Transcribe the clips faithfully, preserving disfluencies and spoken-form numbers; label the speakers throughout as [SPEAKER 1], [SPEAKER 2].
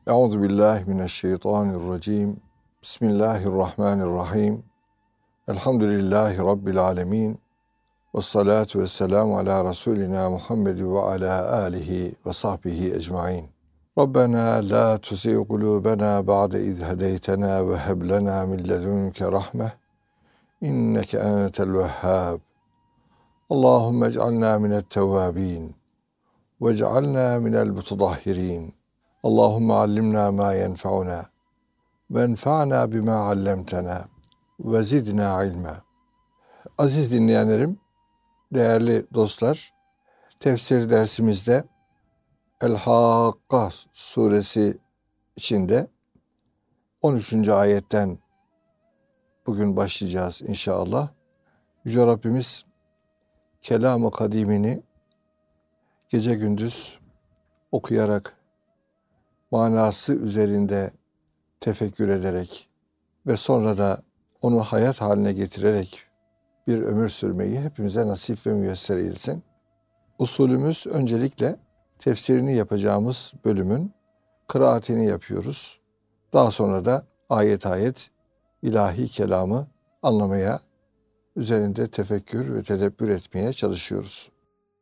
[SPEAKER 1] Euzu billahi mineşşeytanirracim. Bismillahirrahmanirrahim. Elhamdülillahi Rabbil alemin. Vessalatu vesselamu ala Resulina Muhammed ve ala alihi ve sahbihi ecmain. Rabbena la tuzigh kulubena ba'de iz hedeytena ve heb lena min ledunke rahme. İnneke entel vehhab. Allahumme ec'alna minet tevvabin ve ec'alna minel mutahhirin. Allahumme allimna ma yenfa'una ve enfa'na bima allemtena ve zidna ilma. Aziz dinleyenlerim, değerli dostlar, tefsir dersimizde El-Hakka suresi içinde on üçüncü ayetten bugün başlayacağız inşallah. Yüce Rabbimiz kelam-ı kadimini gece gündüz okuyarak, manası üzerinde tefekkür ederek ve sonra da onu hayat haline getirerek bir ömür sürmeyi hepimize nasip ve müyesser eylesin. Usulümüz öncelikle tefsirini yapacağımız bölümün kıraatini yapıyoruz. Daha sonra da ayet ayet ilahi kelamı anlamaya, üzerinde tefekkür ve tedebbür etmeye çalışıyoruz.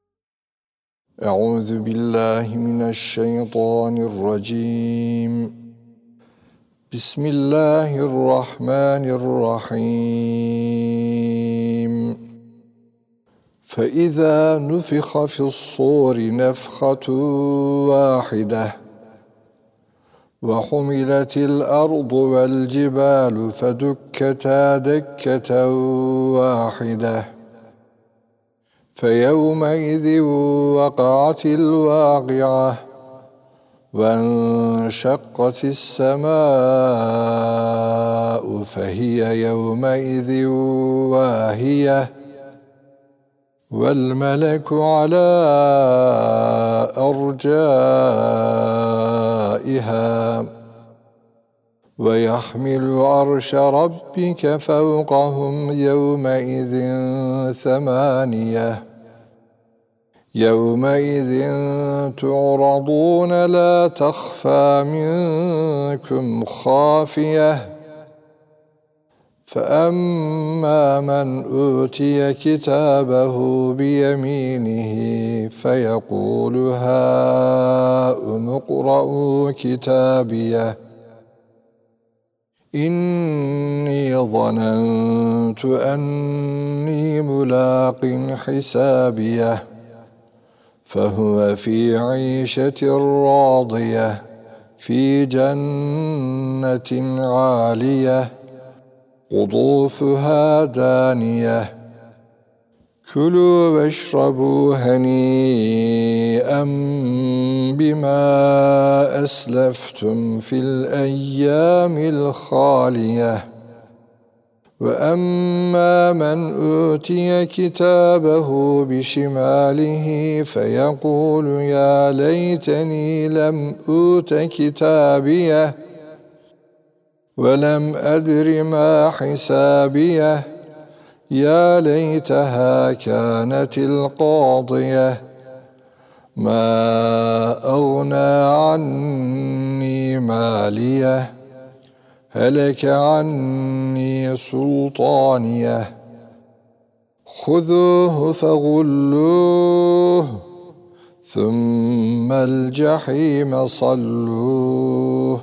[SPEAKER 1] Euzu billahi mineşşeytanirracim. Bismillahirrahmanirrahim. فَإِذَا نُفِخَ فِي الصُّورِ نَفْخَةٌ وَاحِدَةٌ وَحُمِلَتِ الْأَرْضُ وَالْجِبَالُ فَدُكَّتَا دَكَّةً وَاحِدَةً فَيَوْمَئِذٍ وَقَعَتِ الْوَاقِعَةُ وَانشَقَّتِ السَّمَاءُ فَهِيَ يَوْمَئِذٍ وَاهِيَةٌ وَالْمَلَكُ عَلَى أَرْجَائِهَا وَيَحْمِلُ عَرْشَ رَبِّكَ فَوْقَهُمْ يَوْمَئِذٍ ثَمَانِيَةٌ يَوْمَئِذٍ تُعْرَضُونَ لَا تَخْفَى مِنكُمْ خَافِيَةٌ فَأَمَّا مَنْ أُوتِيَ كِتَابَهُ بِيَمِينِهِ فَيَقُولُ هَاؤُمُ اقْرَءُوا كِتَابِيَهْ إِنِّي ظَنَنْتُ أَنِّي مُلَاقٍ حِسَابِيَهْ فَهُوَ فِي عِيشَةٍ رَاضِيَةٍ فِي جَنَّةٍ عَالِيَةٍ قُطُوفُهَا دَانِيَةٌ كُلُوا وَاشْرَبُوا هَنِيئًا بِمَا أَسْلَفْتُمْ فِي الْأَيَّامِ الْخَالِيَةِ وَأَمَّا مَنْ أُوتِيَ كِتَابَهُ بِشِمَالِهِ فَيَقُولُ يَا لَيْتَنِي لَمْ أُوتَ كِتَابِيَهْ وَلَمْ أَدْرِ مَا حِسَابِيَهْ يَا لَيْتَهَا كَانَتِ الْقَاضِيَةَ مَا أَغْنَى عَنِّي مَالِيَهْ هَلَكَ عَنِّي سُلْطَانِيَهْ خُذُوهُ فَغُلُّوهُ ثُمَّ الْجَحِيمَ صَلُّوهُ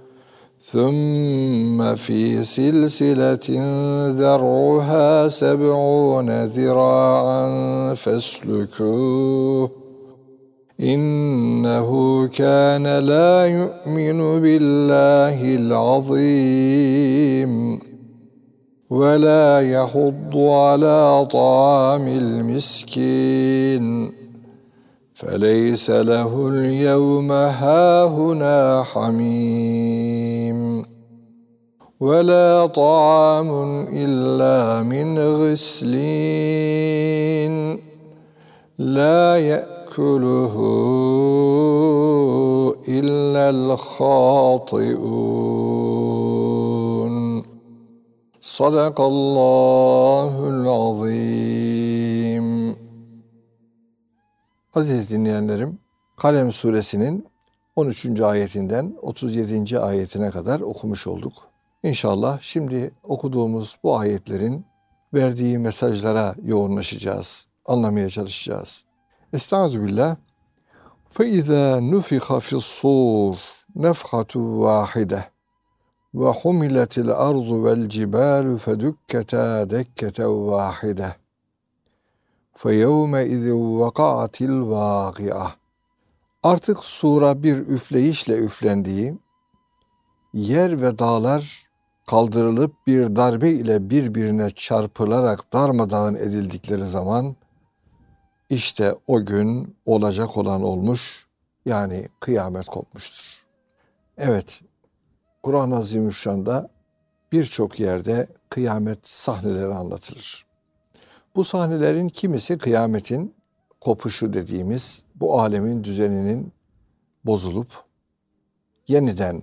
[SPEAKER 1] ثُمَّ فِي سِلْسِلَةٍ ذَرْعُهَا سَبْعُونَ ذِرَاعًا فَاسْلُكُوهُ إِنَّهُ كَانَ لَا يُؤْمِنُ بِاللَّهِ الْعَظِيمِ وَلَا يَحُضُّ عَلَى طَعَامِ الْمِسْكِينِ فَلَيْسَ لَهُ الْيَوْمَ هَاهُنَا حَمِيمٌ وَلَا طَعَامٌ إِلَّا مِنْ غِسْلِينٍ لَا يَأْكُلُهُ إِلَّا الْخَاطِئُونَ Sadakallahul azim. Aziz dinleyenlerim, Kalem suresinin on üçüncü ayetinden otuz yedinci ayetine kadar okumuş olduk. İnşallah şimdi okuduğumuz bu ayetlerin verdiği mesajlara yoğunlaşacağız, anlamaya çalışacağız. Estağfirullah. فَاِذَا نُفِخَ فِي الصُّورِ نَفْخَةٌ وَاحِدَةٌ وَحُمِلَتِ الْأَرْضُ وَالْجِبَالُ فَدُكَّتَا دَكَّةً وَاحِدَةً فَيَوْمَئِذٍ وَقَعَتِ الْوَاقِعَةُ. Artık sura bir üfleyişle üflendiği, yer ve dağlar kaldırılıp bir darbe ile birbirine çarpılarak darmadağın edildikleri zaman, işte o gün olacak olan olmuş, yani kıyamet kopmuştur. Evet, Kur'an-ı Azimüşşan'da birçok yerde kıyamet sahneleri anlatılır. Bu sahnelerin kimisi kıyametin kopuşu dediğimiz bu alemin düzeninin bozulup yeniden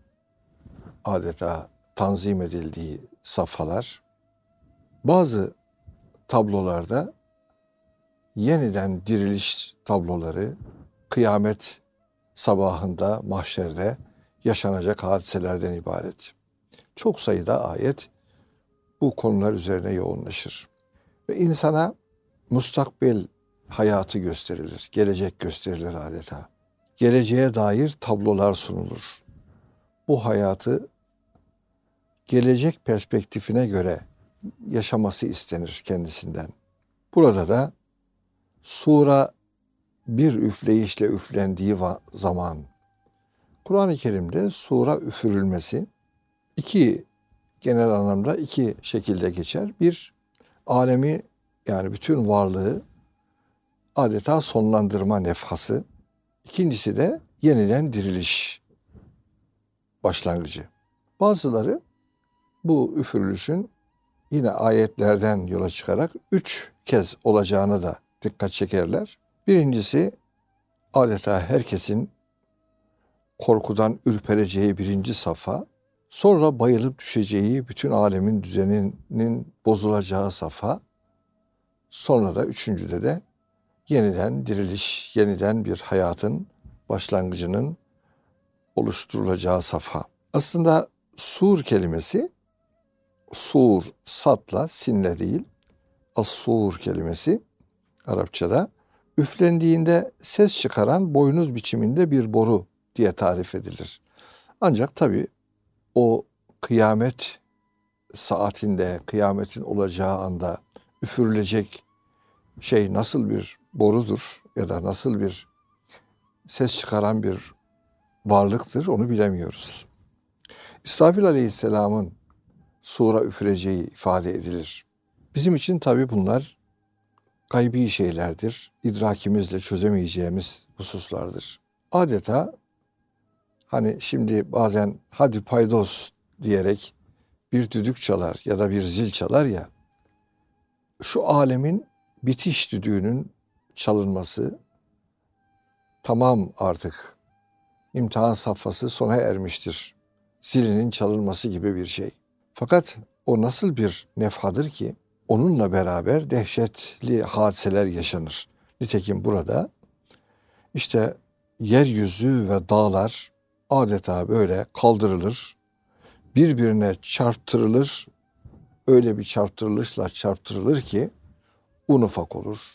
[SPEAKER 1] adeta tanzim edildiği safhalar. Bazı tablolarda yeniden diriliş tabloları, kıyamet sabahında, mahşerde yaşanacak hadiselerden ibaret. Çok sayıda ayet bu konular üzerine yoğunlaşır. Ve insana mustakbel hayatı gösterilir, gelecek gösterilir adeta. Geleceğe dair tablolar sunulur. Bu hayatı gelecek perspektifine göre yaşaması istenir kendisinden. Burada da sura bir üfleyişle üflendiği zaman, Kur'an-ı Kerim'de sura üfürülmesi iki genel anlamda iki şekilde geçer. Bir, alemi yani bütün varlığı adeta sonlandırma nefhası. İkincisi de yeniden diriliş başlangıcı. Bazıları bu üfürülüşün yine ayetlerden yola çıkarak üç kez olacağını da dikkat çekerler. Birincisi adeta herkesin korkudan ürpereceği birinci safha, sonra bayılıp düşeceği bütün alemin düzeninin bozulacağı safha, sonra da üçüncüde de yeniden diriliş, yeniden bir hayatın başlangıcının oluşturulacağı safha. Aslında sur kelimesi, sur satla, sinle değil, as-sur kelimesi Arapçada üflendiğinde ses çıkaran boynuz biçiminde bir boru diye tarif edilir. Ancak tabii o kıyamet saatinde, kıyametin olacağı anda üfürülecek şey nasıl bir borudur ya da nasıl bir ses çıkaran bir varlıktır onu bilemiyoruz. İsrafil Aleyhisselam'ın sura üfüreceği ifade edilir. Bizim için tabii bunlar gaybi şeylerdir. İdrakimizle çözemeyeceğimiz hususlardır. Adeta hani şimdi bazen hadi paydos diyerek bir düdük çalar ya da bir zil çalar ya, şu alemin bitiş düdüğünün çalınması, tamam artık imtihan safhası sona ermiştir, zilinin çalınması gibi bir şey. Fakat o nasıl bir nefhadır ki onunla beraber dehşetli hadiseler yaşanır. Nitekim burada işte yeryüzü ve dağlar adeta böyle kaldırılır, birbirine çarptırılır, öyle bir çarptırılışla çarptırılır ki un ufak olur.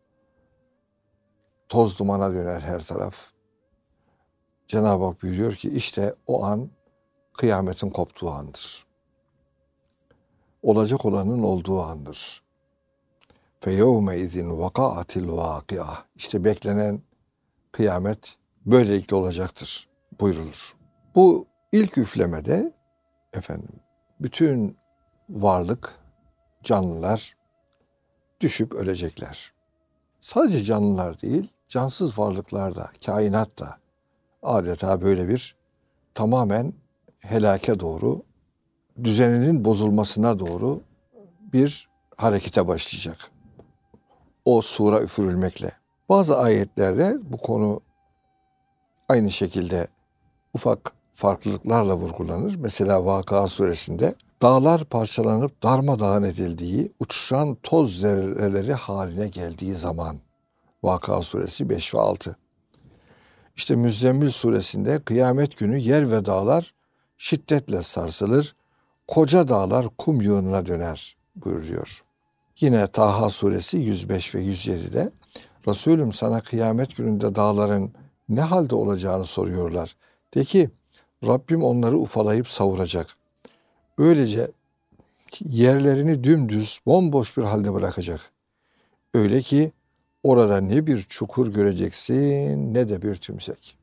[SPEAKER 1] Toz dumana döner her taraf. Cenab-ı Hak buyuruyor ki işte o an kıyametin koptuğu andır. Olacak olanın olduğu andır. فَيَوْمَئِذٍ وَقَعَتِ الْوَاقِعَةِ. İşte beklenen kıyamet böylelikle olacaktır buyrulur. Bu ilk üflemede efendim bütün varlık, canlılar düşüp ölecekler. Sadece canlılar değil, cansız varlıklar da, kainat da adeta böyle bir tamamen helake doğru, düzeninin bozulmasına doğru bir harekete başlayacak. O sura üfürülmekle. Bazı ayetlerde bu konu aynı şekilde ufak farklılıklarla vurgulanır. Mesela Vakıa suresinde dağlar parçalanıp darmadağın edildiği, uçuşan toz zerreleri haline geldiği zaman. Vakıa suresi beş ve altı. İşte Müzzemmil suresinde kıyamet günü yer ve dağlar şiddetle sarsılır, koca dağlar kum yığınına döner buyuruyor. Yine Taha suresi yüz beş ve yüz yedi'de Resulüm sana kıyamet gününde dağların ne halde olacağını soruyorlar. De ki Rabbim onları ufalayıp savuracak. Böylece yerlerini dümdüz bomboş bir halde bırakacak. Öyle ki orada ne bir çukur göreceksin ne de bir tümsek.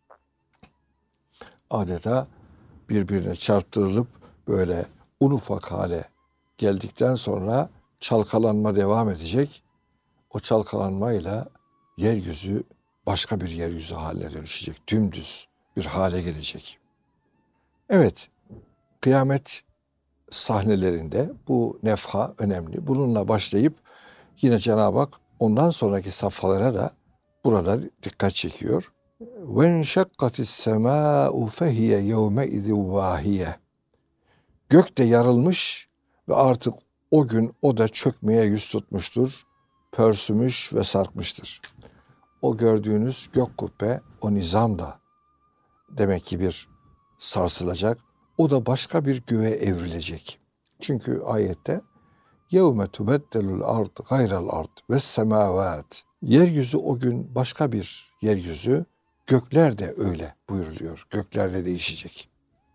[SPEAKER 1] Adeta birbirine çarptırılıp böyle un ufak hale geldikten sonra çalkalanma devam edecek. O çalkalanmayla yeryüzü başka bir yeryüzü haline dönüşecek. Dümdüz bir hale gelecek. Evet, kıyamet sahnelerinde bu nefha önemli. Bununla başlayıp yine Cenab-ı Hak ondan sonraki safhalara da burada dikkat çekiyor. وَاَنْشَقَّتِ السَّمَاءُ فَهِيَ يَوْمَئِذٍ وَاهِيَةٍ Gök de yarılmış ve artık o gün o da çökmeye yüz tutmuştur, pörsümüş ve sarkmıştır. O gördüğünüz gök kubbe, o nizam da demek ki bir sarsılacak. O da başka bir göğe evrilecek. Çünkü ayette يَوْمَ تُبَدَّلُ الْاَرْضِ غَيْرَ الْاَرْضِ وَالسَّمَاوَاتِ Yeryüzü o gün başka bir yeryüzü, gökler de öyle buyuruluyor. Gökler de değişecek.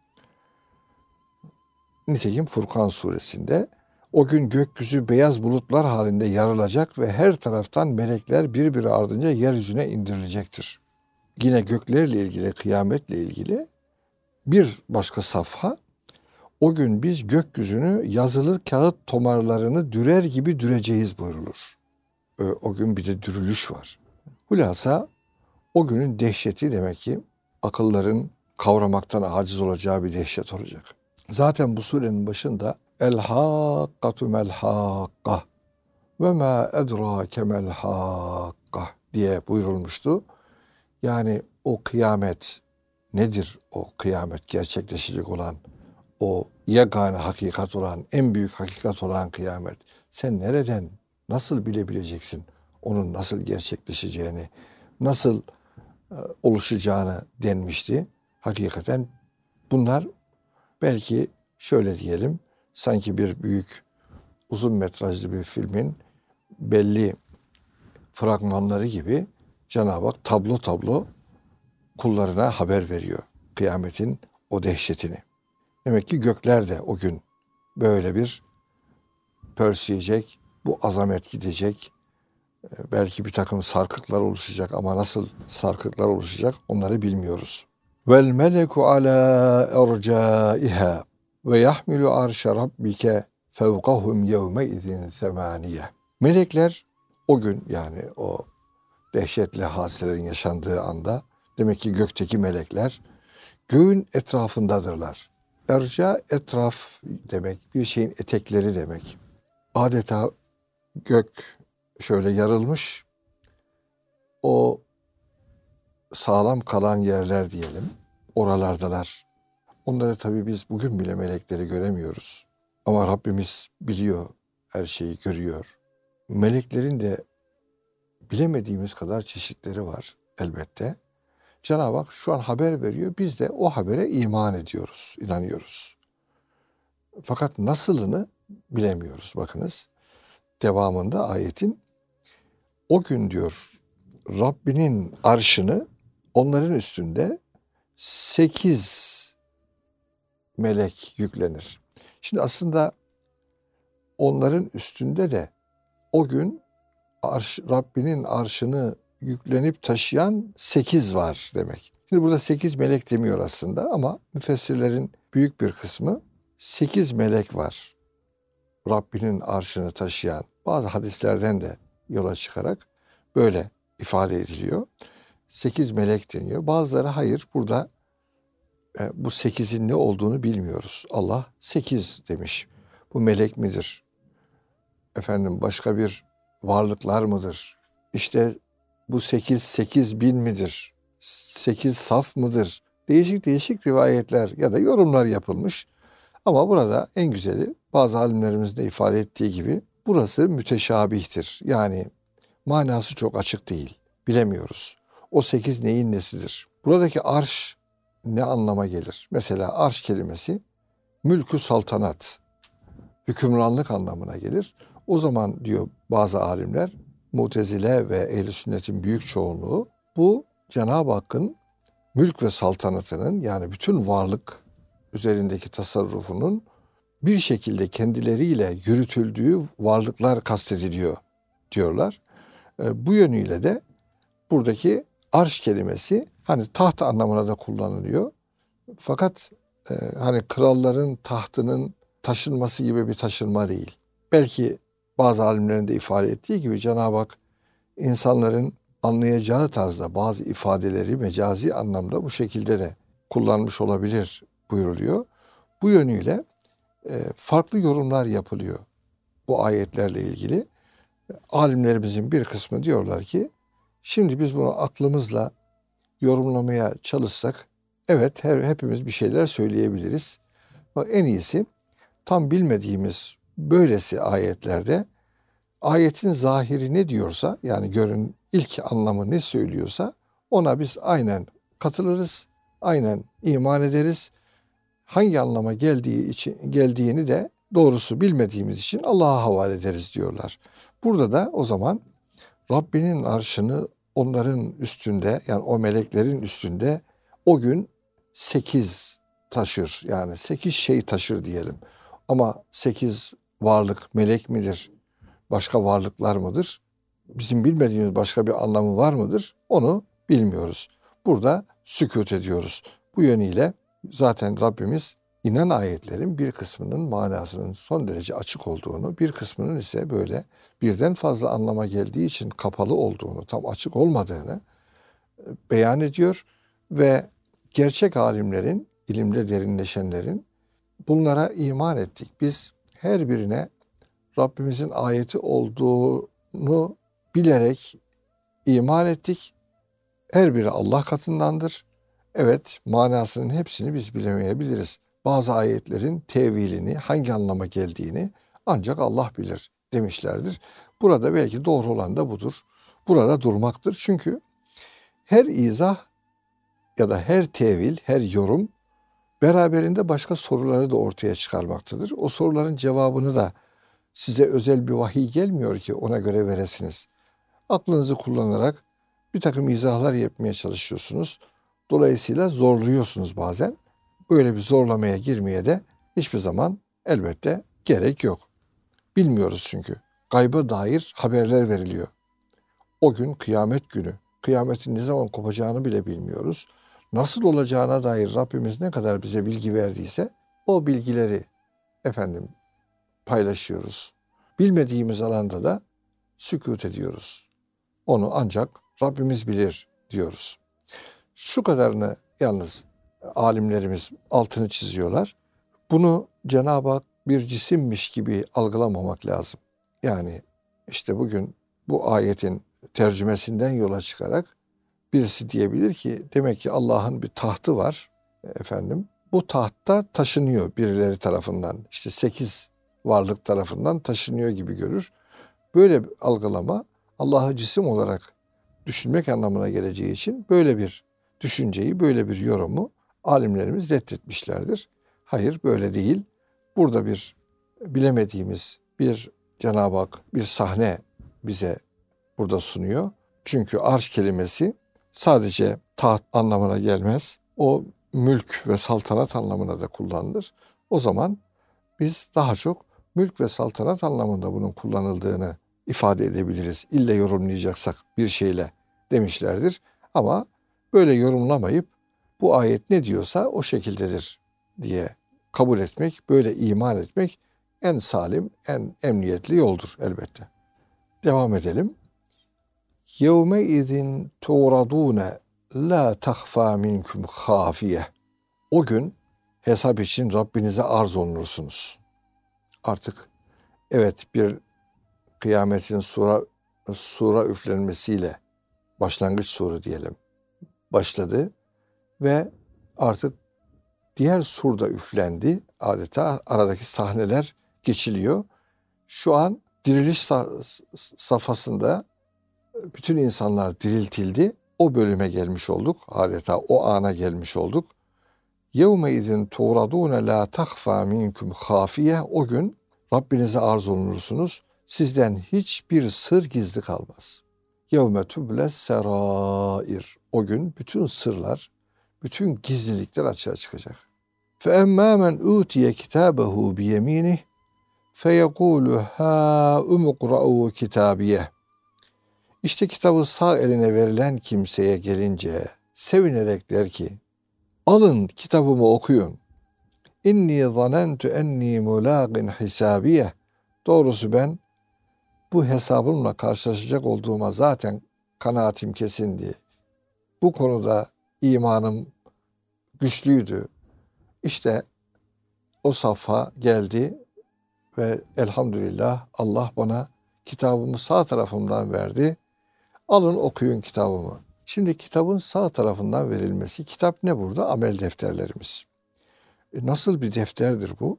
[SPEAKER 1] Nitekim Furkan suresinde o gün gökyüzü beyaz bulutlar halinde yarılacak ve her taraftan melekler birbiri ardınca yeryüzüne indirilecektir. Yine göklerle ilgili, kıyametle ilgili bir başka safha, o gün biz gökyüzünü yazılı kağıt tomarlarını dürer gibi düreceğiz buyurulur. O gün bir de dürülüş var. Hulasa o günün dehşeti demek ki akılların kavramaktan aciz olacağı bir dehşet olacak. Zaten bu surenin başında El-Hakkatu mel-Hakka ve ma edrake mel-Hakka diye buyurulmuştu. Yani o kıyamet nedir? O kıyamet gerçekleşecek olan, o yegane hakikat olan, en büyük hakikat olan kıyamet. Sen nereden, nasıl bilebileceksin onun nasıl gerçekleşeceğini, nasıl e, oluşacağını denmişti. Hakikaten bunlar belki şöyle diyelim, sanki bir büyük uzun metrajlı bir filmin belli fragmanları gibi Cenab-ı Hak tablo tablo kullarına haber veriyor kıyametin o dehşetini. Demek ki gökler de o gün böyle bir pörsüyecek, bu azamet gidecek, belki bir takım sarkıklar oluşacak ama nasıl sarkıklar oluşacak onları bilmiyoruz. Vel meleku ala ercaiha ve yahmilu arşa rabbike fevkahum yevme izin semaniye. Melekler o gün, yani o dehşetli hadiselerin yaşandığı anda, demek ki gökteki melekler göğün etrafındadırlar. Erca etraf demek, bir şeyin etekleri demek. Adeta gök şöyle yarılmış, o sağlam kalan yerler diyelim, oralardalar. Onları tabii biz bugün bile melekleri göremiyoruz. Ama Rabbimiz biliyor, her şeyi görüyor. Meleklerin de bilemediğimiz kadar çeşitleri var elbette. Cenab-ı Hak şu an haber veriyor, biz de o habere iman ediyoruz, inanıyoruz. Fakat nasılını bilemiyoruz. Bakınız, devamında ayetin, o gün diyor Rabbinin arşını onların üstünde sekiz melek yüklenir. Şimdi aslında onların üstünde de o gün arş, Rabbinin arşını yüklenip taşıyan sekiz var demek. Şimdi burada sekiz melek demiyor aslında ama müfessirlerin büyük bir kısmı sekiz melek var Rabbinin arşını taşıyan. Bazı hadislerden de yola çıkarak böyle ifade ediliyor. Sekiz melek deniyor. Bazıları hayır, burada e, bu sekizin ne olduğunu bilmiyoruz. Allah sekiz demiş. Bu melek midir? Efendim başka bir varlıklar mıdır? İşte bu sekiz, sekiz bin midir? Sekiz saf mıdır? Değişik değişik rivayetler ya da yorumlar yapılmış. Ama burada en güzeli, bazı alimlerimizin de ifade ettiği gibi, burası müteşabihtir. Yani manası çok açık değil. Bilemiyoruz. O sekiz neyin nesidir? Buradaki arş ne anlama gelir? Mesela arş kelimesi mülkü saltanat, hükümranlık anlamına gelir. O zaman diyor bazı alimler, Mutezile ve Ehl-i Sünnet'in büyük çoğunluğu, bu Cenab-ı Hakk'ın mülk ve saltanatının, yani bütün varlık üzerindeki tasarrufunun bir şekilde kendileriyle yürütüldüğü varlıklar kastediliyor diyorlar. E, bu yönüyle de buradaki arş kelimesi hani taht anlamına da kullanılıyor. Fakat e, hani kralların tahtının taşınması gibi bir taşınma değil. Belki bazı alimlerin de ifade ettiği gibi Cenab-ı Hak insanların anlayacağı tarzda bazı ifadeleri mecazi anlamda bu şekilde de kullanmış olabilir buyuruluyor. Bu yönüyle e, farklı yorumlar yapılıyor bu ayetlerle ilgili. Alimlerimizin bir kısmı diyorlar ki, şimdi biz bunu aklımızla yorumlamaya çalışsak, evet her, hepimiz bir şeyler söyleyebiliriz. Ama en iyisi tam bilmediğimiz böylesi ayetlerde ayetin zahiri ne diyorsa, yani görün ilk anlamı ne söylüyorsa ona biz aynen katılırız, aynen iman ederiz. Hangi anlama geldiği için geldiğini de doğrusu bilmediğimiz için Allah'a havale ederiz diyorlar. Burada da o zaman Rabbinin arşını onların üstünde, yani o meleklerin üstünde o gün sekiz taşır, yani sekiz şey taşır diyelim. Ama sekiz varlık melek midir? Başka varlıklar mıdır? Bizim bilmediğimiz başka bir anlamı var mıdır? Onu bilmiyoruz. Burada sükût ediyoruz. Bu yönüyle zaten Rabbimiz inen ayetlerin bir kısmının manasının son derece açık olduğunu, bir kısmının ise böyle birden fazla anlama geldiği için kapalı olduğunu, tam açık olmadığını beyan ediyor ve gerçek alimlerin, ilimde derinleşenlerin bunlara iman ettik. Biz her birine Rabbimizin ayeti olduğunu bilerek iman ettik. Her biri Allah katındandır. Evet, manasının hepsini biz bilemeyebiliriz. Bazı ayetlerin tevilini, hangi anlama geldiğini ancak Allah bilir demişlerdir. Burada belki doğru olan da budur. Burada durmaktır. Çünkü her izah ya da her tevil, her yorum beraberinde başka soruları da ortaya çıkarmaktadır. O soruların cevabını da size özel bir vahiy gelmiyor ki ona göre veresiniz. Aklınızı kullanarak bir takım izahlar yapmaya çalışıyorsunuz. Dolayısıyla zorluyorsunuz bazen. Böyle bir zorlamaya girmeye de hiçbir zaman elbette gerek yok. Bilmiyoruz çünkü. Gayba dair haberler veriliyor. O gün kıyamet günü. Kıyametin ne zaman kopacağını bile bilmiyoruz. Nasıl olacağına dair Rabbimiz ne kadar bize bilgi verdiyse o bilgileri efendim paylaşıyoruz. Bilmediğimiz alanda da sükût ediyoruz. Onu ancak Rabbimiz bilir diyoruz. Şu kadarını yalnız alimlerimiz altını çiziyorlar. Bunu Cenab-ı Hak bir cisimmiş gibi algılamamak lazım. Yani işte bugün bu ayetin tercümesinden yola çıkarak birisi diyebilir ki demek ki Allah'ın bir tahtı var efendim. Bu tahtta taşınıyor birileri tarafından. İşte sekiz varlık tarafından taşınıyor gibi görür. Böyle bir algılama Allah'ı cisim olarak düşünmek anlamına geleceği için böyle bir düşünceyi, böyle bir yorumu alimlerimiz reddetmişlerdir. Hayır, böyle değil. Burada bir bilemediğimiz bir Cenab-ı Hak bir sahne bize burada sunuyor. Çünkü arş kelimesi sadece taht anlamına gelmez. O mülk ve saltanat anlamına da kullanılır. O zaman biz daha çok mülk ve saltanat anlamında bunun kullanıldığını ifade edebiliriz. İlle yorumlayacaksak bir şeyle demişlerdir. Ama böyle yorumlamayıp bu ayet ne diyorsa o şekildedir diye kabul etmek, böyle iman etmek en salim, en emniyetli yoldur elbette. Devam edelim. Yevme izin tuğradune la tahfa minkum hafiye. O gün hesap için Rabbinize arz olunursunuz. Artık evet bir kıyametin sura, sura üflenmesiyle başlangıç suru diyelim başladı ve artık diğer sur da üflendi. Adeta aradaki sahneler geçiliyor. Şu an diriliş safhasında bütün insanlar diriltildi. o bölüme gelmiş olduk. Adeta o ana gelmiş olduk. Yevme izin tuğradûne la tahfâ minkum hâfiye. O gün Rabbinize arz olunursunuz. Sizden hiçbir sır gizli kalmaz. Yevme tübles serair. O gün bütün sırlar, bütün gizlilikler açığa çıkacak. Fe emmâ men utiye kitâbehu biyemînih feyekûlü hâ umuqra'u kitâbiye. İşte kitabı sağ eline verilen kimseye gelince sevinerek der ki, alın kitabımı okuyun. İnni zanentu enni mulâgin hisâbiye. Doğrusu ben bu hesabımla karşılaşacak olduğuma zaten kanaatim kesindi. Bu konuda imanım güçlüydü. İşte o safha geldi ve elhamdülillah Allah bana kitabımı sağ tarafımdan verdi. Alın okuyun kitabımı. Şimdi kitabın sağ tarafından verilmesi. Kitap ne burada? Amel defterlerimiz. E nasıl bir defterdir bu?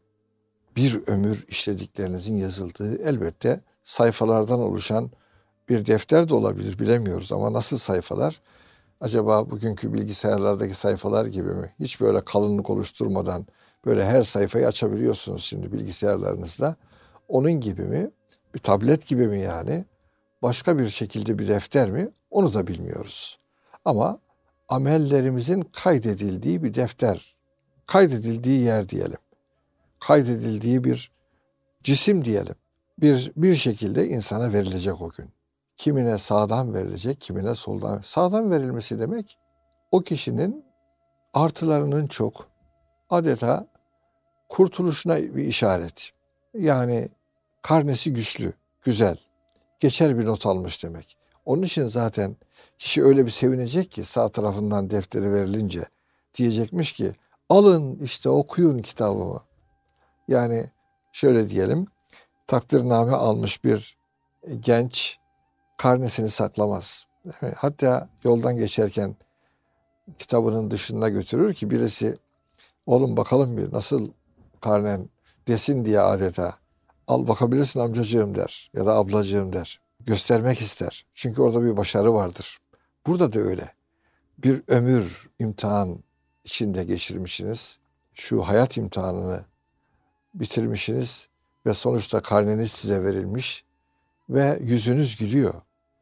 [SPEAKER 1] Bir ömür işlediklerinizin yazıldığı, elbette sayfalardan oluşan bir defter de olabilir, bilemiyoruz ama nasıl sayfalar? Acaba bugünkü bilgisayarlardaki sayfalar gibi mi? Hiç böyle kalınlık oluşturmadan böyle her sayfayı açabiliyorsunuz şimdi bilgisayarlarınızda. Onun gibi mi? Bir tablet gibi mi yani? Başka bir şekilde bir defter mi? Onu da bilmiyoruz. Ama amellerimizin kaydedildiği bir defter, kaydedildiği yer diyelim. Kaydedildiği bir cisim diyelim. Bir, bir şekilde insana verilecek o gün. Kimine sağdan verilecek, kimine soldan. Sağdan verilmesi demek o kişinin artılarının çok, adeta kurtuluşuna bir işaret. Yani karnesi güçlü, güzel, geçer bir not almış demek. Onun için zaten kişi öyle bir sevinecek ki sağ tarafından defteri verilince diyecekmiş ki alın işte okuyun kitabımı. Yani şöyle diyelim, takdirname almış bir genç karnesini saklamaz. Hatta yoldan geçerken kitabının dışında götürür ki birisi oğlum bakalım bir nasıl karnen desin diye adeta. Al bakabilirsin amcacığım der ya da ablacığım der. Göstermek ister. Çünkü orada bir başarı vardır. Burada da öyle. Bir ömür imtihan içinde geçirmişsiniz. Şu hayat imtihanını bitirmişsiniz ve sonuçta karneniz size verilmiş ve yüzünüz gülüyor.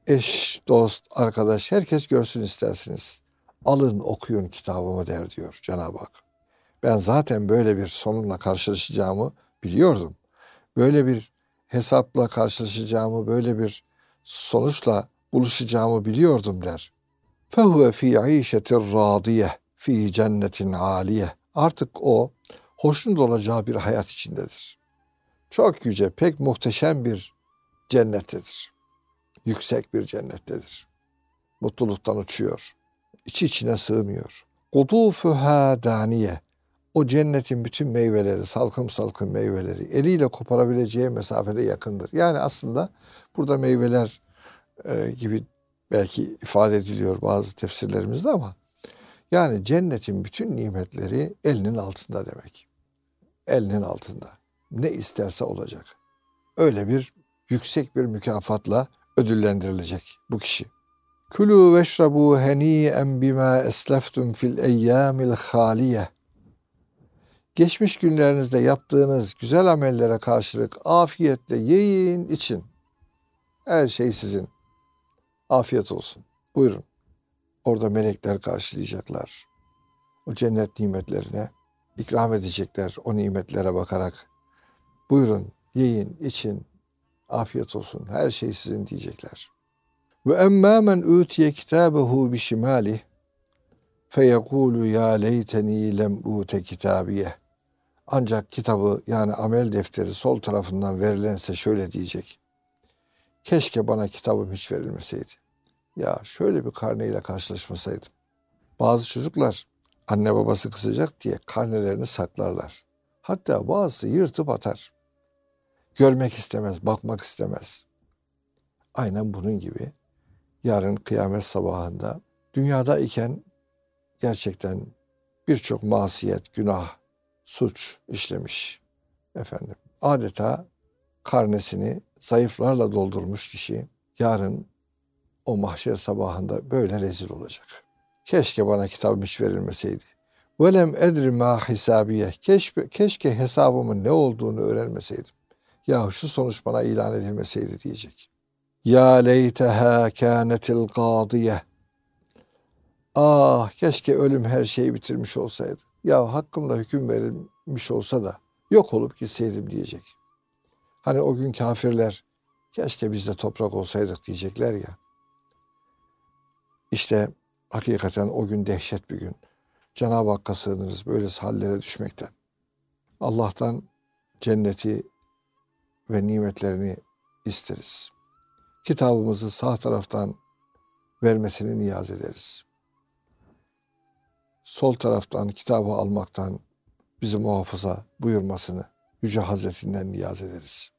[SPEAKER 1] Eş, dost, arkadaş herkes görsün istersiniz. Alın okuyun kitabımı der diyor Cenab-ı Hak. Ben zaten böyle bir sonunla karşılaşacağımı biliyordum. Böyle bir hesapla karşılaşacağımı, böyle bir sonuçla buluşacağımı biliyordum der. فَهُوَ فِي عِيشَةٍ رَاضِيَةٍ فِي cennetin aliye. Artık o hoşnut olacağı bir hayat içindedir. Çok yüce, pek muhteşem bir cennettedir. Yüksek bir cennettedir. Mutluluktan uçuyor. İçi içine sığmıyor. قُطُوفُهَا دَانِيَةٍ. O cennetin bütün meyveleri, salkım salkım meyveleri eliyle koparabileceği mesafede yakındır. Yani aslında burada meyveler e, gibi belki ifade ediliyor bazı tefsirlerimizde ama yani cennetin bütün nimetleri elinin altında demek. Elinin altında. Ne isterse olacak. Öyle bir yüksek bir mükafatla ödüllendirilecek bu kişi. Külü veşrabu heni'en bima esleftum fil eyyamil haliye. Geçmiş günlerinizde yaptığınız güzel amellere karşılık afiyetle yiyin, için. Her şey sizin. Afiyet olsun. Buyurun. Orada melekler karşılayacaklar. O cennet nimetlerine ikram edecekler o nimetlere bakarak. Buyurun, yiyin, için. Afiyet olsun. Her şey sizin diyecekler. Ve emmâ men utiye kitâbehu bişimâlih feyekûlü ya leyteni lem ute kitâbiye. Ancak kitabı yani amel defteri sol tarafından verilense şöyle diyecek. Keşke bana kitabım hiç verilmeseydi. Ya şöyle bir karneyle karşılaşmasaydım. Bazı çocuklar anne babası kızacak diye karnelerini saklarlar. Hatta bazısı yırtıp atar. Görmek istemez, bakmak istemez. Aynen bunun gibi yarın kıyamet sabahında dünyada iken gerçekten birçok masiyet, günah, suç işlemiş. Efendim, adeta karnesini zayıflarla doldurmuş kişi yarın o mahşer sabahında böyle rezil olacak. Keşke bana kitabım hiç verilmeseydi. Velem edri ma hisabiye. Keşke, keşke hesabımın ne olduğunu öğrenmeseydim. Ya şu sonuç bana ilan edilmeseydi diyecek. Ya leyteha kânetil gâdiye. Ah keşke ölüm her şeyi bitirmiş olsaydı. Ya hakkımda hüküm verilmiş olsa da yok olup gitseydim diyecek. Hani o gün kafirler keşke biz de toprak olsaydık diyecekler ya. İşte hakikaten o gün dehşet bir gün. Cenab-ı Hakk'a sığınırız böyle hallere düşmekten. Allah'tan cenneti ve nimetlerini isteriz. Kitabımızı sağ taraftan vermesini niyaz ederiz. Sol taraftan kitabı almaktan bizi muhafaza buyurmasını Yüce Hazretinden niyaz ederiz.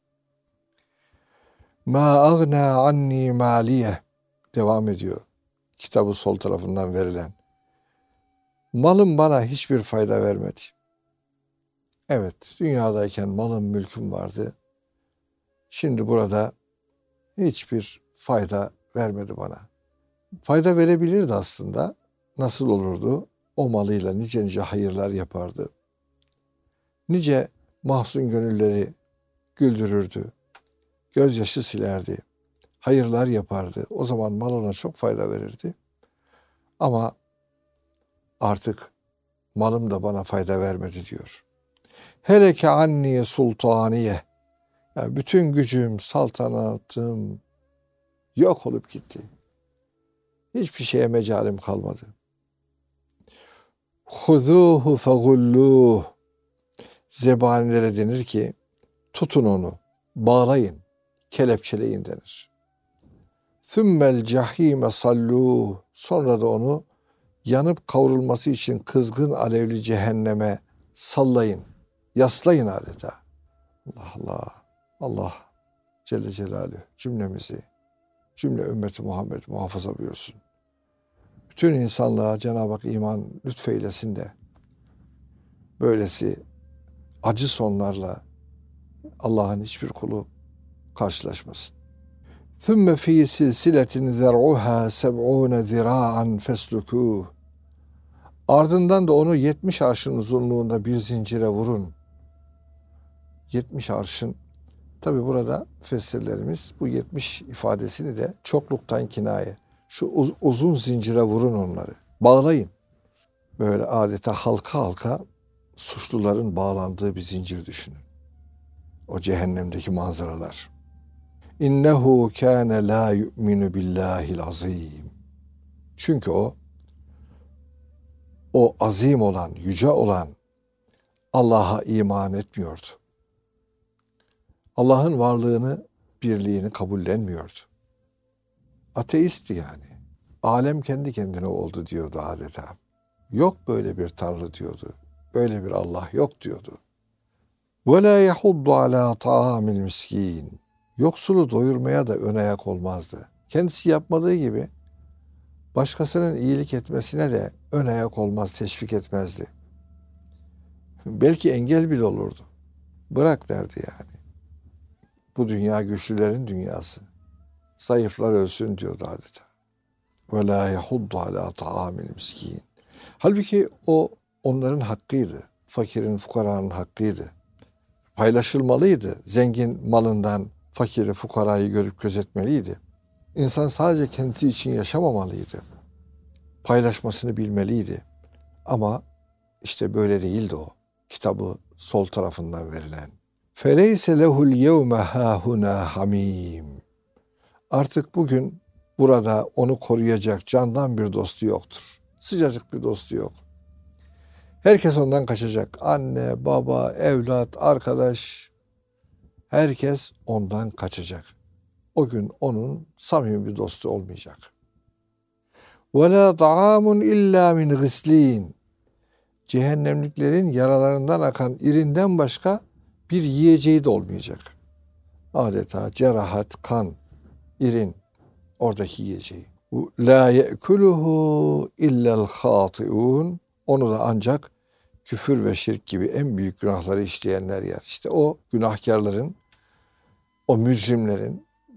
[SPEAKER 1] Ma agna anni maliye devam ediyor. Kitabı sol tarafından verilen. Malım bana hiçbir fayda vermedi. Evet, dünyadayken malım, mülküm vardı. Şimdi burada hiçbir fayda vermedi bana. Fayda verebilirdi aslında. Nasıl olurdu? O malıyla nice nice hayırlar yapardı. Nice mahzun gönülleri güldürürdü. Gözyaşı silerdi. Hayırlar yapardı. O zaman mal ona çok fayda verirdi. Ama artık malım da bana fayda vermedi diyor. Heleke anni sultaniye. Yani bütün gücüm, saltanatım yok olup gitti. Hiçbir şeye mecalim kalmadı. Huzuhu fegulluh. Zebanilere denir ki tutun onu, bağlayın, kelepçeleyin denir. Thümmel cahime salluh. Sonra da onu yanıp kavrulması için kızgın alevli cehenneme sallayın, yaslayın adeta. Allah Allah, Allah Celle Celaluhu cümlemizi, cümle ümmeti Muhammed muhafaza buyursun. Bütün insanlığa Cenab-ı Hak iman lütfeylesin de böylesi acı sonlarla Allah'ın hiçbir kulu karşılaşmasın. ثُمَّ ف۪ي سِلْسِلَةٍ ذَرْعُهَا سَبْعُونَ ذِرَاعًا فَاسْلُكُوهُ. Ardından da onu yetmiş arşın uzunluğunda bir zincire vurun. yetmiş arşın. Tabi burada müfessirlerimiz bu yetmiş ifadesini de çokluktan kinaye. Şu uz- uzun zincire vurun onları. Bağlayın. Böyle adeta halka halka suçluların bağlandığı bir zincir düşünün. O cehennemdeki manzaralar. İnnehu kâne lâ yu'minu billâhil azîm. Çünkü o, o azim olan, yüce olan Allah'a iman etmiyordu. Allah'ın varlığını, birliğini kabullenmiyordu. Ateistti yani. Alem kendi kendine oldu diyordu adeta. Yok böyle bir Tanrı diyordu. Böyle bir Allah yok diyordu. وَلَا يَحُضُّ عَلَى طَعَامِ الْمِسْكِينَ. Yoksulu doyurmaya da ön ayak olmazdı. Kendisi yapmadığı gibi başkasının iyilik etmesine de ön ayak olmaz, teşvik etmezdi. Belki engel bile olurdu. Bırak derdi yani. Bu dünya güçlülerin dünyası. Zayıflar ölsün diyordu adeta. وَلَا يَحُضُّ عَلَى طَعَامِ الْمِسْكِينَ. Halbuki o onların hakkıydı. Fakirin, fukaranın hakkıydı. Paylaşılmalıydı. Zengin malından fakiri, fukarayı görüp gözetmeliydi. İnsan sadece kendisi için yaşamamalıydı. Paylaşmasını bilmeliydi. Ama işte böyle değildi o. Kitabı sol tarafından verilen. فَلَيْسَ لَهُ الْيَوْمَ هَاهُنَا hamim. Artık bugün burada onu koruyacak candan bir dostu yoktur. Sıcacık bir dostu yok. Herkes ondan kaçacak. Anne, baba, evlat, arkadaş. Herkes ondan kaçacak. O gün onun samimi bir dostu olmayacak. وَلَا طَعَامٌ اِلَّا مِنْ غِسْلِينَ. Cehennemliklerin yaralarından akan irinden başka bir yiyeceği de olmayacak. Adeta cerahat, kan, irin oradaki yiyeceği. لَا يَأْكُلُهُ اِلَّا الْخَاطِئُونَ. Onu da ancak küfür ve şirk gibi en büyük günahları işleyenler yer. İşte o günahkarların, o mücrimlerin,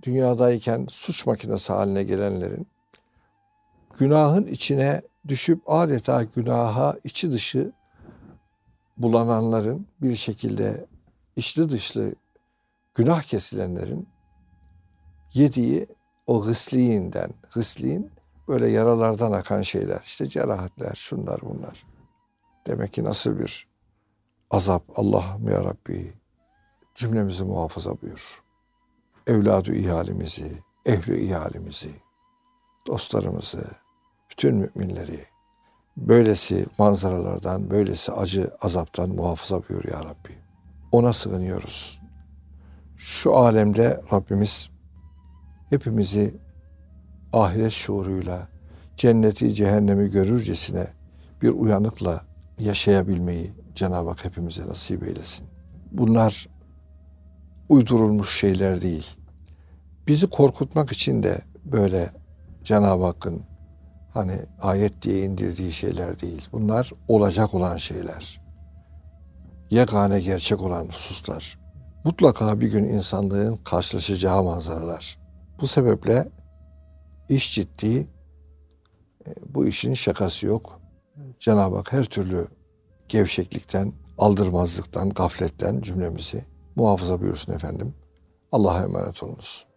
[SPEAKER 1] dünyadayken suç makinesi haline gelenlerin, günahın içine düşüp adeta günaha içi dışı bulananların, bir şekilde içli dışlı günah kesilenlerin yediği o gısliğinden, gısliğin böyle yaralardan akan şeyler, işte cerahatler, şunlar bunlar. Demek ki nasıl bir azap. Allah'ım ya Rabbi cümlemizi muhafaza buyur. Evladı ihalimizi, ehli ihalimizi, dostlarımızı, bütün müminleri böylesi manzaralardan, böylesi acı azaptan muhafaza buyur ya Rabbi. Ona sığınıyoruz. Şu alemde Rabbimiz hepimizi ahiret şuuruyla cenneti cehennemi görürcesine bir uyanıkla yaşayabilmeyi Cenab-ı Hak hepimize nasip eylesin. Bunlar uydurulmuş şeyler değil. Bizi korkutmak için de böyle Cenab-ı Hakk'ın hani ayet diye indirdiği şeyler değil. Bunlar olacak olan şeyler. Yegane gerçek olan hususlar. Mutlaka bir gün insanlığın karşılaşacağı manzaralar. Bu sebeple iş ciddi, bu işin şakası yok. Cenab-ı Hak her türlü gevşeklikten, aldırmazlıktan, gafletten cümlemizi muhafaza buyursun efendim. Allah'a emanet olunuz.